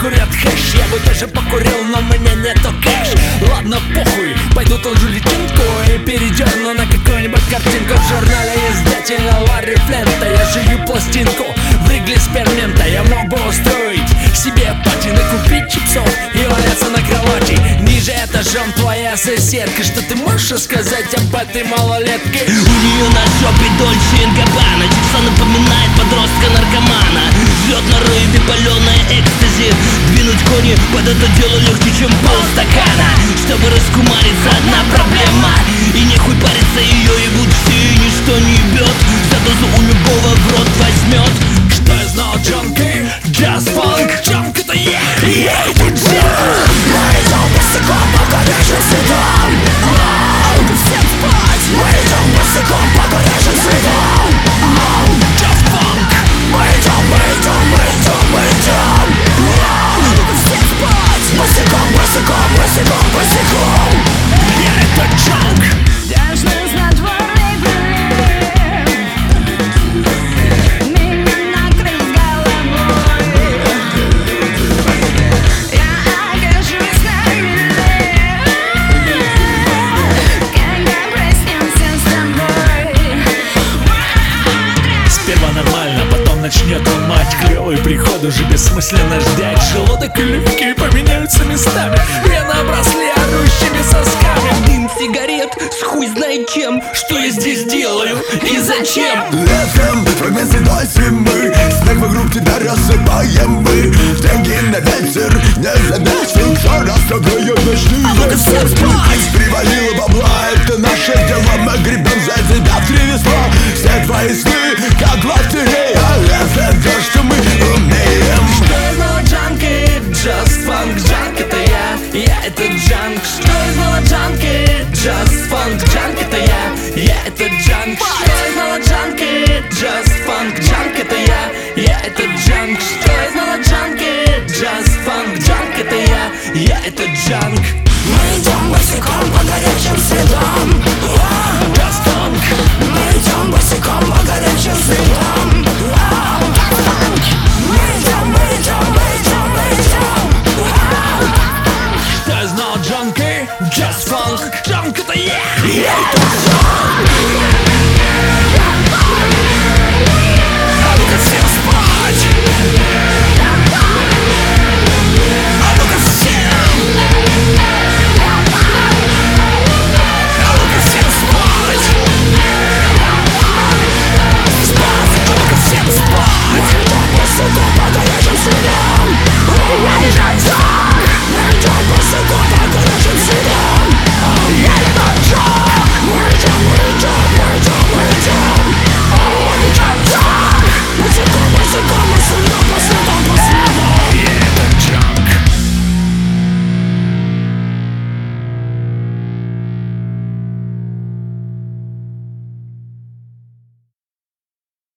курят хэш. Я бы тоже покурил, но у меня нету кэш. Ладно, похуй, пойду тоже личинку и передерну на какую-нибудь картинку. В журнале издателя Ларри Флента я жую пластинку в Ригле Спермента. Я мог бы устроить себе патины, купить чипсов и валяться на кровати ниже этажом твоя соседка. Что ты можешь сказать об этой малолетке? У нее на жопе Дольче & Габбана, чипса напоминает подростка-наркомана. Жрет на рыбе паленое экстази. Двинуть кони под это дело легче, чем полстакана. Чтобы раскумариться, одна проблема, и нехуй париться, ее ебут все, и ничто не ебет. За дозу у любого в рот возьмет. Что я знал, джанки? Джаз-фанк. Джанк это я, это джаз. Мы идем босиком по горячим следам. Всем спать. Мы идем босиком по горячим следам. Джаз-фанк. Мы идем, мы идем, мы идем, мы идем. Всем спать. Босиком, босиком, босиком, босиком. Я это джанк. Дождь снотворный прилив меня накрыл с головой. Я окажусь на мели, когда проснемся с тобой. Сперва нормально, потом начнет ломать. Клевый приход уже бессмысленно ждать. Желудок и легкие поменяются местами. Вены обросли орущими сосками. Дым сигарет с хуй знает чем. Что я здесь делаю и зачем? Летом фрагмент седой зимы. Снег вокруг тебя рассыпаем мы. Деньги на ветер не заметил. Жара согреет ночные ну-ка всем спать. Привалило бабла, это наше дело. Мы гребем за тебя в 3 весла. Все твои сны, как лотерея. Это то, что мы умеем. Что я знала, джанки? Джаз-фанк, джанк это я это джанк. Что я знала, джанки? Джаз-фанк, джанк это я это джанк. Что я знала, джанки? Джаз-фанк, джанк это я это джанк. Что я знала, джанки? Джаз-фанк, джанк это я это джанк.